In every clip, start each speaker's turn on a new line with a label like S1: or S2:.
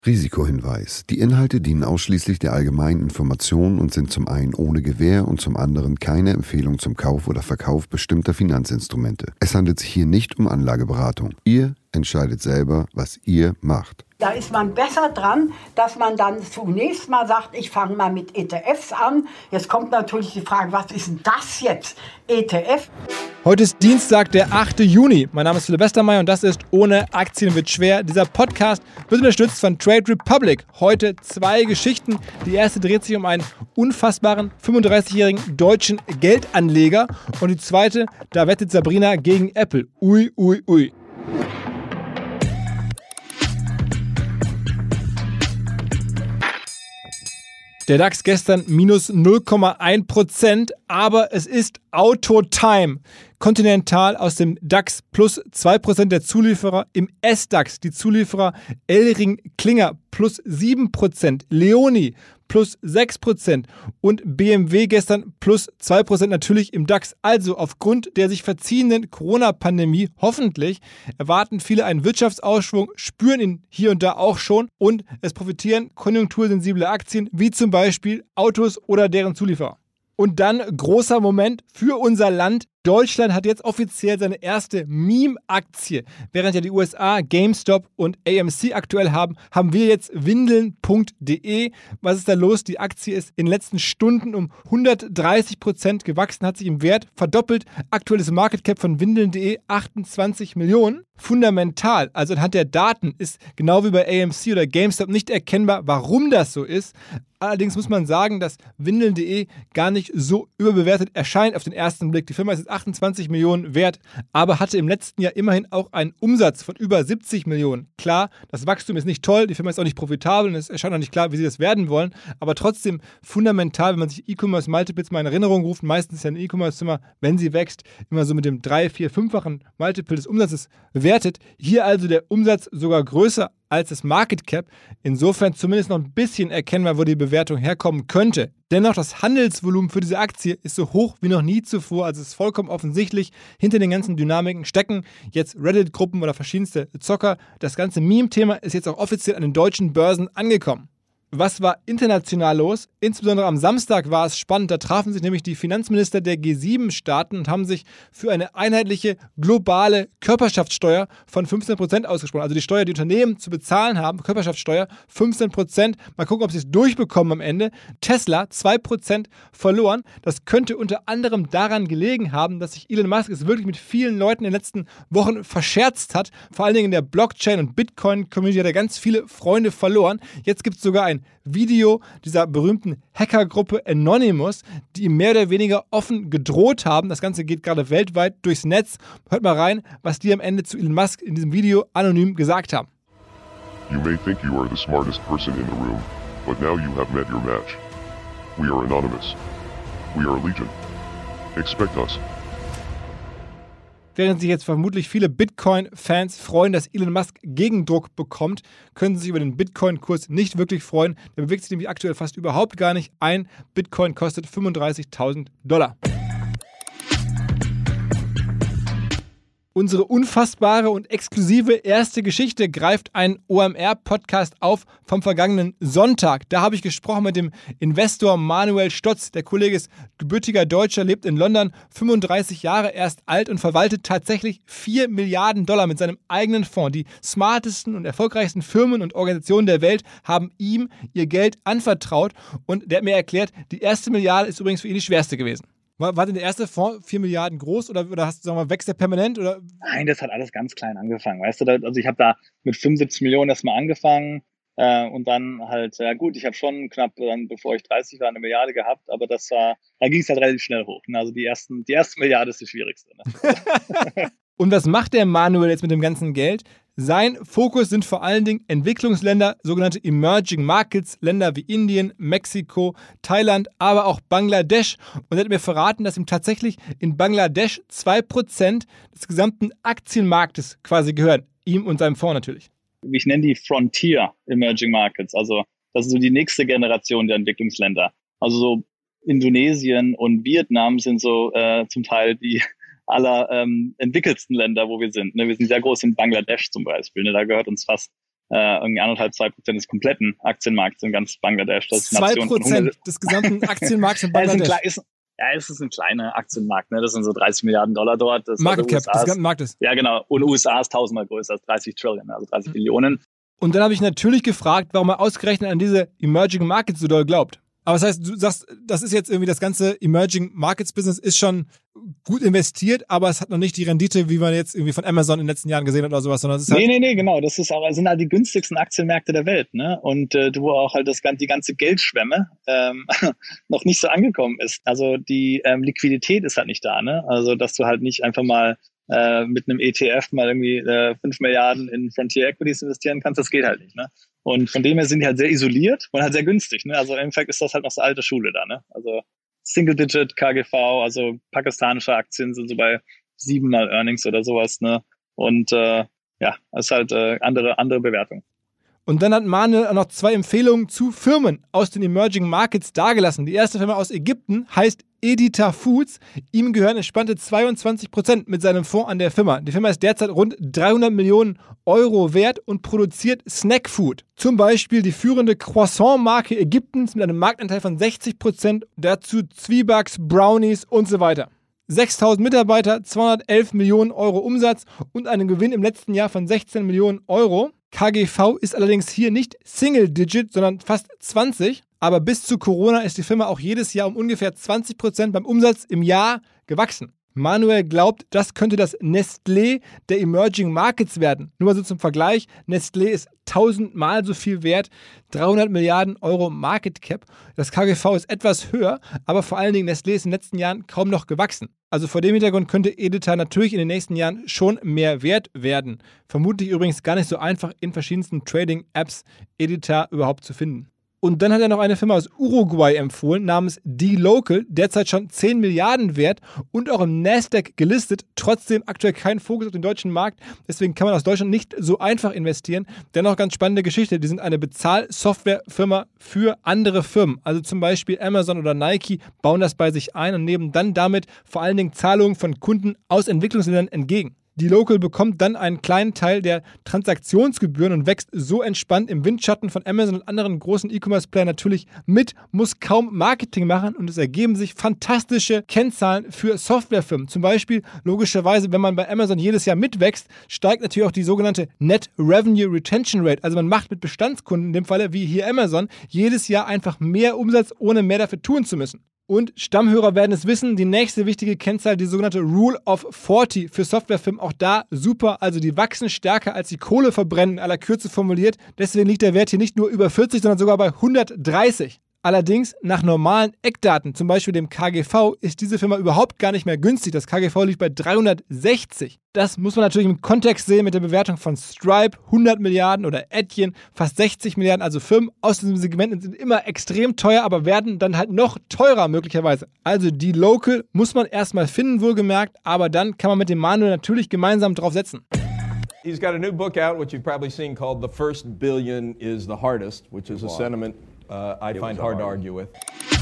S1: Risikohinweis. Die Inhalte dienen ausschließlich der allgemeinen Information und sind zum einen ohne Gewähr und zum anderen keine Empfehlung zum Kauf oder Verkauf bestimmter Finanzinstrumente. Es handelt sich hier nicht um Anlageberatung. Ihr entscheidet selber, was ihr macht.
S2: Da ist man besser dran, dass man dann zunächst mal sagt, ich fange mal mit ETFs an. Jetzt kommt natürlich die Frage, was ist denn das jetzt, ETF?
S3: Heute ist Dienstag, der 8. Juni. Mein Name ist Philipp Westermeier und das ist Ohne Aktien wird schwer. Dieser Podcast wird unterstützt von Trade Republic. Heute 2 Geschichten. Die erste dreht sich um einen unfassbaren 35-jährigen deutschen Geldanleger. Und die zweite, da wettet Sabrina gegen Apple. Ui, ui, ui. Der DAX gestern minus 0,1%, aber es ist Auto-Time. Continental aus dem DAX plus 2% der Zulieferer, im S-DAX die Zulieferer Elring-Klinger plus 7%, Leoni plus 6% und BMW gestern plus 2% natürlich im DAX. Also aufgrund der sich verziehenden Corona-Pandemie hoffentlich erwarten viele einen Wirtschaftsausschwung, spüren ihn hier und da auch schon und es profitieren konjunktursensible Aktien wie zum Beispiel Autos oder deren Zulieferer. Und dann großer Moment für unser Land. Deutschland hat jetzt offiziell seine erste Meme-Aktie. Während ja die USA GameStop und AMC aktuell haben, haben wir jetzt Windeln.de. Was ist da los? Die Aktie ist in den letzten Stunden um 130% gewachsen, hat sich im Wert verdoppelt. Aktuelles Market Cap von Windeln.de 28 Millionen. Fundamental, also anhand der Daten, ist genau wie bei AMC oder GameStop nicht erkennbar, warum das so ist. Allerdings muss man sagen, dass Windeln.de gar nicht so überbewertet erscheint auf den ersten Blick. Die Firma ist jetzt 28 Millionen wert, aber hatte im letzten Jahr immerhin auch einen Umsatz von über 70 Millionen. Klar, das Wachstum ist nicht toll, die Firma ist auch nicht profitabel und es erscheint auch nicht klar, wie sie das werden wollen, aber trotzdem fundamental, wenn man sich E-Commerce-Multiples mal in Erinnerung ruft, meistens ist ja eine E-Commerce-Firma, wenn sie wächst, immer so mit dem 3-, 4-, 5-fachen Multiple des Umsatzes bewertet. Hier also der Umsatz sogar größer als das Market Cap. Insofern zumindest noch ein bisschen erkennbar, wo die Bewertung herkommen könnte. Dennoch, das Handelsvolumen für diese Aktie ist so hoch wie noch nie zuvor. Also es ist vollkommen offensichtlich, hinter den ganzen Dynamiken stecken jetzt Reddit-Gruppen oder verschiedenste Zocker. Das ganze Meme-Thema ist jetzt auch offiziell an den deutschen Börsen angekommen. Was war international los? Insbesondere am Samstag war es spannend. Da trafen sich nämlich die Finanzminister der G7-Staaten und haben sich für eine einheitliche globale Körperschaftssteuer von 15% ausgesprochen. Also die Steuer, die Unternehmen zu bezahlen haben, Körperschaftssteuer 15%. Mal gucken, ob sie es durchbekommen am Ende. Tesla 2% verloren. Das könnte unter anderem daran gelegen haben, dass sich Elon Musk es wirklich mit vielen Leuten in den letzten Wochen verscherzt hat. Vor allen Dingen in der Blockchain- und Bitcoin-Community hat er ganz viele Freunde verloren. Jetzt gibt es sogar ein Video dieser berühmten Hackergruppe Anonymous, die ihm mehr oder weniger offen gedroht haben. Das Ganze geht gerade weltweit durchs Netz. Hört mal rein, was die am Ende zu Elon Musk in diesem Video anonym gesagt haben.
S4: You may think you are the smartest person in the room, but now you have met your match. We are Anonymous. We are Legion. Expect us.
S3: Während sich jetzt vermutlich viele Bitcoin-Fans freuen, dass Elon Musk Gegendruck bekommt, können sie sich über den Bitcoin-Kurs nicht wirklich freuen. Der bewegt sich nämlich aktuell fast überhaupt gar nicht. Ein Bitcoin kostet $35.000. Unsere unfassbare und exklusive erste Geschichte greift einen OMR-Podcast auf vom vergangenen Sonntag. Da habe ich gesprochen mit dem Investor Manuel Stotz. Der Kollege ist gebürtiger Deutscher, lebt in London, 35 Jahre erst alt und verwaltet tatsächlich $4 Milliarden mit seinem eigenen Fonds. Die smartesten und erfolgreichsten Firmen und Organisationen der Welt haben ihm ihr Geld anvertraut und der hat mir erklärt, die erste Milliarde ist übrigens für ihn die schwerste gewesen. War denn der erste Fonds 4 Milliarden groß oder hast du, sagen wir mal, wächst der permanent? Oder?
S5: Nein, das hat alles ganz klein angefangen. Weißt du, also ich habe da mit 75 Millionen erstmal angefangen und dann halt, ja gut, ich habe schon knapp, dann, bevor ich 30 war, 1 Milliarde gehabt, aber da ging es halt relativ schnell hoch. Also die erste Milliarde ist die schwierigste. Ne?
S3: Und was macht der Manuel jetzt mit dem ganzen Geld? Sein Fokus sind vor allen Dingen Entwicklungsländer, sogenannte Emerging Markets, Länder wie Indien, Mexiko, Thailand, aber auch Bangladesch. Und er hat mir verraten, dass ihm tatsächlich in Bangladesch 2% des gesamten Aktienmarktes quasi gehören. Ihm und seinem Fonds natürlich.
S5: Ich nenne die Frontier Emerging Markets. Also das ist so die nächste Generation der Entwicklungsländer. Also so Indonesien und Vietnam sind so zum Teil die aller entwickelsten Länder, wo wir sind. Ne? Wir sind sehr groß in Bangladesch zum Beispiel. Ne? Da gehört uns fast irgendwie 1,5-2% des kompletten Aktienmarkts in ganz Bangladesch. Das ist
S3: 2% des gesamten Aktienmarkts in Bangladesch.
S5: Es ist ein kleiner Aktienmarkt, ne? Das sind so $30 Milliarden dort. Das
S3: Market Cap des gesamten Marktes.
S5: Ja, genau. Und USA ist 1000-mal größer als 30 Trillion, also 30 Billionen.
S3: Und dann habe ich natürlich gefragt, warum er ausgerechnet an diese Emerging Markets so doll glaubt. Aber das heißt, du sagst, das ist jetzt irgendwie das ganze Emerging Markets Business ist schon gut investiert, aber es hat noch nicht die Rendite, wie man jetzt irgendwie von Amazon in den letzten Jahren gesehen hat oder sowas, sondern es ist halt
S5: Nee, genau. Das sind halt die günstigsten Aktienmärkte der Welt, ne? Und wo auch halt die ganze Geldschwemme noch nicht so angekommen ist. Also die Liquidität ist halt nicht da, ne? Also dass du halt nicht einfach mal mit einem ETF mal irgendwie 5 Milliarden in Frontier Equities investieren kannst, das geht halt nicht, ne? Und von dem her sind die halt sehr isoliert und halt sehr günstig, ne? Also im Endeffekt ist das halt noch so alte Schule da, ne? Also Single-Digit KGV, also pakistanische Aktien sind so bei 7-mal Earnings oder sowas, ne? Und das ist halt andere Bewertung.
S3: Und dann hat Manuel auch noch 2 Empfehlungen zu Firmen aus den Emerging Markets dargelassen. Die erste Firma aus Ägypten heißt Edita Foods. Ihm gehören entspannte 22% mit seinem Fonds an der Firma. Die Firma ist derzeit rund 300 Millionen Euro wert und produziert Snackfood. Zum Beispiel die führende Croissant-Marke Ägyptens mit einem Marktanteil von 60%, dazu Zwieback, Brownies und so weiter. 6.000 Mitarbeiter, 211 Millionen Euro Umsatz und einen Gewinn im letzten Jahr von 16 Millionen Euro. KGV ist allerdings hier nicht Single-Digit, sondern fast 20. Aber bis zu Corona ist die Firma auch jedes Jahr um ungefähr 20% beim Umsatz im Jahr gewachsen. Manuel glaubt, das könnte das Nestlé der Emerging Markets werden. Nur mal so zum Vergleich, Nestlé ist 1000-mal so viel wert, 300 Milliarden Euro Market Cap. Das KGV ist etwas höher, aber vor allen Dingen Nestlé ist in den letzten Jahren kaum noch gewachsen. Also vor dem Hintergrund könnte Edita natürlich in den nächsten Jahren schon mehr wert werden. Vermutlich übrigens gar nicht so einfach in verschiedensten Trading-Apps Edita überhaupt zu finden. Und dann hat er noch eine Firma aus Uruguay empfohlen, namens dLocal, derzeit schon 10 Milliarden wert und auch im Nasdaq gelistet, trotzdem aktuell kein Fokus auf den deutschen Markt, deswegen kann man aus Deutschland nicht so einfach investieren. Dennoch ganz spannende Geschichte, die sind eine Bezahlsoftwarefirma für andere Firmen, also zum Beispiel Amazon oder Nike bauen das bei sich ein und nehmen dann damit vor allen Dingen Zahlungen von Kunden aus Entwicklungsländern entgegen. dLocal bekommt dann einen kleinen Teil der Transaktionsgebühren und wächst so entspannt im Windschatten von Amazon und anderen großen E-Commerce-Playern natürlich mit, muss kaum Marketing machen und es ergeben sich fantastische Kennzahlen für Softwarefirmen. Zum Beispiel, logischerweise, wenn man bei Amazon jedes Jahr mitwächst, steigt natürlich auch die sogenannte Net Revenue Retention Rate. Also man macht mit Bestandskunden, in dem Falle wie hier Amazon, jedes Jahr einfach mehr Umsatz, ohne mehr dafür tun zu müssen. Und Stammhörer werden es wissen, die nächste wichtige Kennzahl, die sogenannte Rule of 40 für Softwarefirmen, auch da super. Also die wachsen stärker, als die Kohle verbrennen, in aller Kürze formuliert. Deswegen liegt der Wert hier nicht nur über 40, sondern sogar bei 130. Allerdings, nach normalen Eckdaten, zum Beispiel dem KGV, ist diese Firma überhaupt gar nicht mehr günstig. Das KGV liegt bei 360. Das muss man natürlich im Kontext sehen mit der Bewertung von Stripe, 100 Milliarden oder Adyen, fast 60 Milliarden. Also Firmen aus diesem Segment sind immer extrem teuer, aber werden dann halt noch teurer möglicherweise. Also dLocal muss man erstmal finden, wohlgemerkt, aber dann kann man mit dem Manuel natürlich gemeinsam drauf setzen.
S6: He's got a new book out, which you've probably seen, called The First Billion is the Hardest, which is a sentiment I find hard to argue with.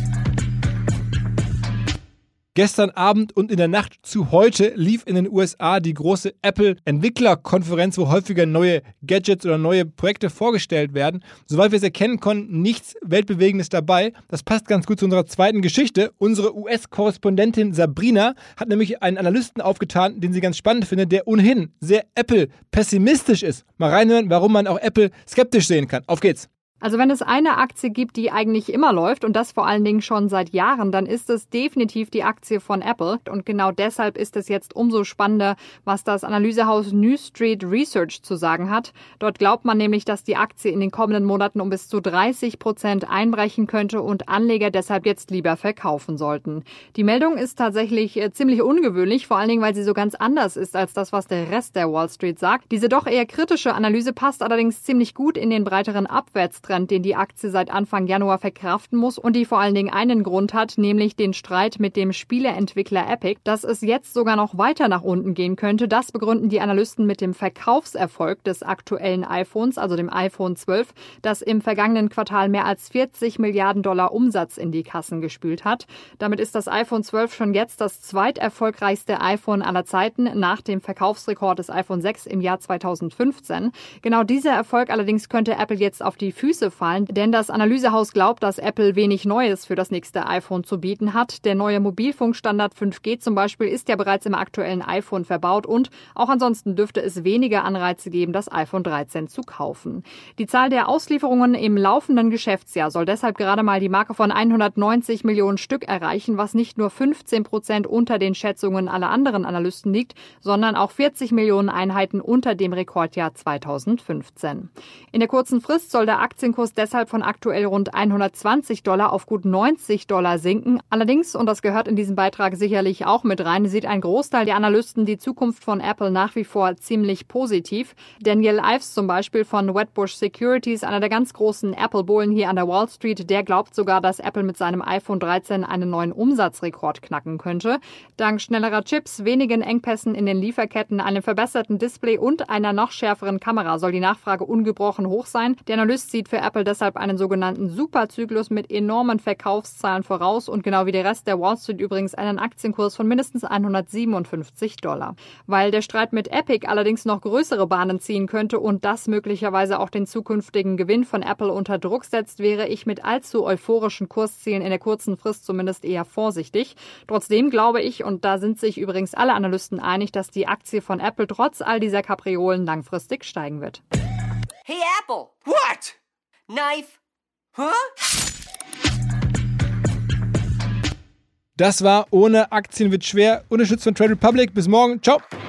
S3: Gestern Abend und in der Nacht zu heute lief in den USA die große Apple-Entwicklerkonferenz, wo häufiger neue Gadgets oder neue Projekte vorgestellt werden. Soweit wir es erkennen konnten, nichts Weltbewegendes dabei. Das passt ganz gut zu unserer zweiten Geschichte. Unsere US-Korrespondentin Sabrina hat nämlich einen Analysten aufgetan, den sie ganz spannend findet, der ohnehin sehr Apple-pessimistisch ist. Mal reinhören, warum man auch Apple skeptisch sehen kann. Auf geht's!
S7: Also wenn es eine Aktie gibt, die eigentlich immer läuft und das vor allen Dingen schon seit Jahren, dann ist es definitiv die Aktie von Apple. Und genau deshalb ist es jetzt umso spannender, was das Analysehaus New Street Research zu sagen hat. Dort glaubt man nämlich, dass die Aktie in den kommenden Monaten um bis zu 30% einbrechen könnte und Anleger deshalb jetzt lieber verkaufen sollten. Die Meldung ist tatsächlich ziemlich ungewöhnlich, vor allen Dingen, weil sie so ganz anders ist als das, was der Rest der Wall Street sagt. Diese doch eher kritische Analyse passt allerdings ziemlich gut in den breiteren Abwärtstrend Abwärtstrend, den die Aktie seit Anfang Januar verkraften muss und die vor allen Dingen einen Grund hat, nämlich den Streit mit dem Spieleentwickler Epic. Dass es jetzt sogar noch weiter nach unten gehen könnte, das begründen die Analysten mit dem Verkaufserfolg des aktuellen iPhones, also dem iPhone 12, das im vergangenen Quartal mehr als 40 Milliarden Dollar Umsatz in die Kassen gespült hat. Damit ist das iPhone 12 schon jetzt das zweiterfolgreichste iPhone aller Zeiten nach dem Verkaufsrekord des iPhone 6 im Jahr 2015. Genau dieser Erfolg allerdings könnte Apple jetzt auf die Füße fallen, denn das Analysehaus glaubt, dass Apple wenig Neues für das nächste iPhone zu bieten hat. Der neue Mobilfunkstandard 5G zum Beispiel ist ja bereits im aktuellen iPhone verbaut und auch ansonsten dürfte es weniger Anreize geben, das iPhone 13 zu kaufen. Die Zahl der Auslieferungen im laufenden Geschäftsjahr soll deshalb gerade mal die Marke von 190 Millionen Stück erreichen, was nicht nur 15% unter den Schätzungen aller anderen Analysten liegt, sondern auch 40 Millionen Einheiten unter dem Rekordjahr 2015. In der kurzen Frist soll der Aktienkurs deshalb von aktuell rund $120 auf gut $90 sinken. Allerdings, und das gehört in diesem Beitrag sicherlich auch mit rein, sieht ein Großteil der Analysten die Zukunft von Apple nach wie vor ziemlich positiv. Daniel Ives zum Beispiel von Wedbush Securities, einer der ganz großen Apple-Bullen hier an der Wall Street, der glaubt sogar, dass Apple mit seinem iPhone 13 einen neuen Umsatzrekord knacken könnte. Dank schnellerer Chips, wenigen Engpässen in den Lieferketten, einem verbesserten Display und einer noch schärferen Kamera soll die Nachfrage ungebrochen hoch sein. Der Analyst sieht für Apple deshalb einen sogenannten Superzyklus mit enormen Verkaufszahlen voraus und genau wie der Rest der Wall Street übrigens einen Aktienkurs von mindestens $157. Weil der Streit mit Epic allerdings noch größere Bahnen ziehen könnte und das möglicherweise auch den zukünftigen Gewinn von Apple unter Druck setzt, wäre ich mit allzu euphorischen Kurszielen in der kurzen Frist zumindest eher vorsichtig. Trotzdem glaube ich, und da sind sich übrigens alle Analysten einig, dass die Aktie von Apple trotz all dieser Kapriolen langfristig steigen wird.
S8: Hey Apple! What? Knife? Huh?
S3: Das war Ohne Aktien wird schwer. Unterstützt von Trade Republic. Bis morgen. Ciao.